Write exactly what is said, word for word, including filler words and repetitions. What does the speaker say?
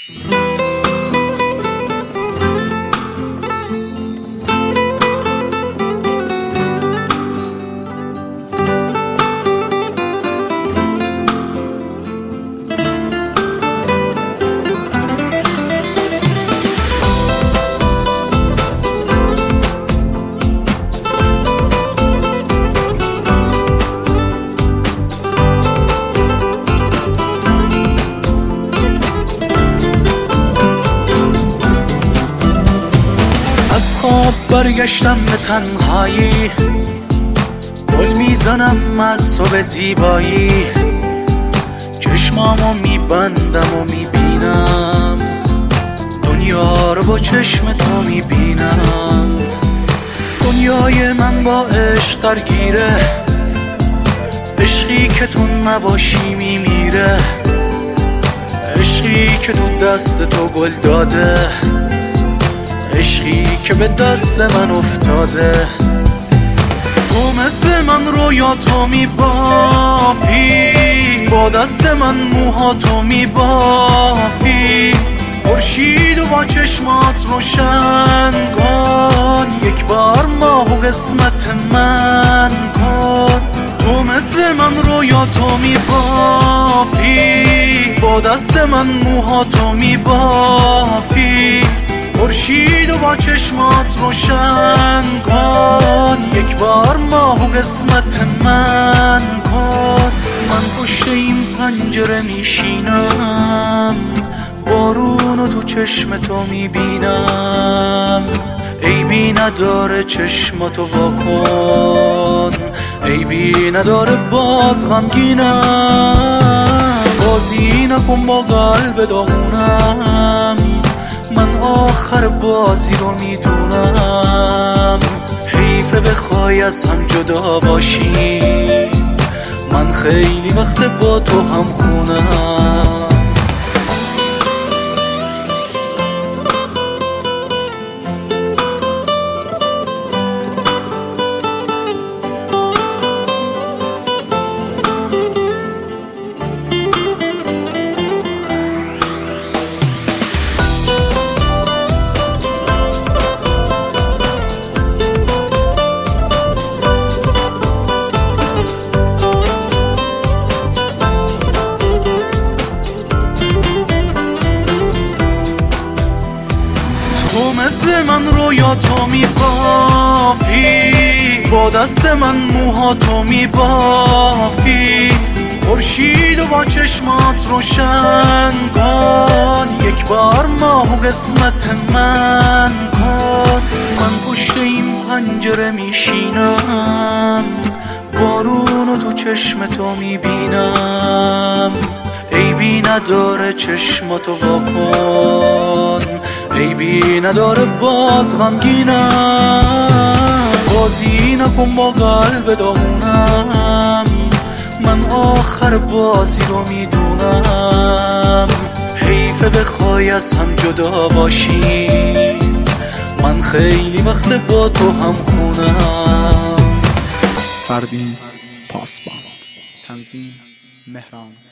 برگشتم به تنهایی، گل میزنم از تو به زیبایی، چشمامو میبندم و میبینم دنیا رو با چشم تو میبینم. دنیای من با عشق درگیره، عشقی که تو نباشی میمیره، عشقی که تو دست تو گل داده، عشقی که به دست من افتاده. تو مثل من رویاتو میبافی، با دست من موهاتو میبافی، خورشید و با چشمات روشن کن، یک بار ماهو قسمت من کن. تو مثل من رویاتو میبافی، با دست من موهاتو میبافی، خورشید و با چشمات روشن کن، یک بار ماهو قسمت من کن. من پشت این پنجره میشینم، بارونو تو چشم تو میبینم، عیبی نداره چشماتو واکن، عیبی نداره باز غمگینم. بازی نکن با قلب داغونم، من آخر بازی رو میدونم، حیفه بخوای از هم جدا باشی، من خیلی وقت با تو هم خونم. تو مثل من رویاتو میبافی، با دست من موهاتو میبافی، خورشید و با چشمات روشن کن، یک بار ماهو قسمت من کن. من پشت این پنجره میشینم، بارونو تو چشم تو میبینم، عیبی نداره چشماتو واکن، عیبی نداره باز غمگینم. بازی نکن با قلب داغونم، من آخر بازی رو میدونم، حیفه بخوای از هم جدا باشی، من خیلی وقت با تو هم خونم. فردین پاسبان، تنظیم مهران.